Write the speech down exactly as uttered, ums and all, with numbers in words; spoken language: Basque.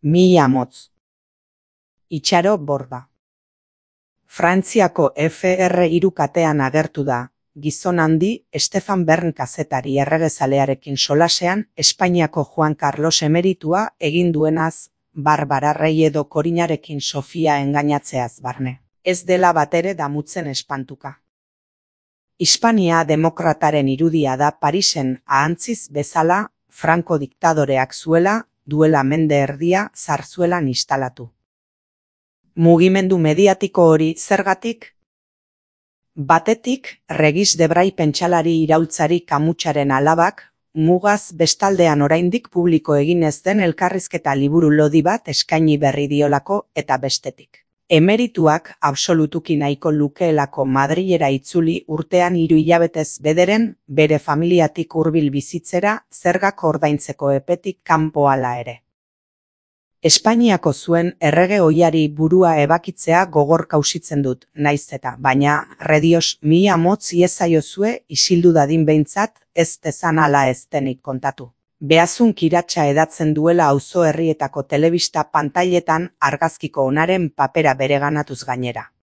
Mila motz. Itxaro Borda. Frantziako F R hiru katean agertu da, gizon handi Stefan Bern kazetari erregezalearekin solasean Espainiako Juan Carlos emeritua egin duenaz, Barbara Rey edo Korinarekin Sofia engainatzeaz barne. Ez dela batere damutzen espantuka. Hispania demokrataren irudia da Parisen ahantziz bezala Franco diktadoreak zuela, duela mende erdia Zarzuelan instalatu. Mugimendu mediatiko hori zergatik? Batetik, Regis Debray pentsalari iraultzari Camusaren alabak, mugaz bestaldean oraindik publiko egin ez den elkarrizketa liburu lodi bat eskaini berri diolako eta bestetik. Emerituak absolutuki nahiko lukeelako Madrilera itzuli urtean hiru hilabetez bederen bere familiatik hurbil bizitzera zergak ordaintzeko epetik kanpo hala ere. Espainiako zuen errege ohiari burua ebakitzea gogor kausitzen dut, naiz eta, baina, redios, mila motz iezaiozue isildu dadin behintzat, ez dezan ala ez denik kontatu. Behazun kiratsa edatzen duela auzo herrietako telebista pantailetan argazkiko onaren papera bereganatuz gainera.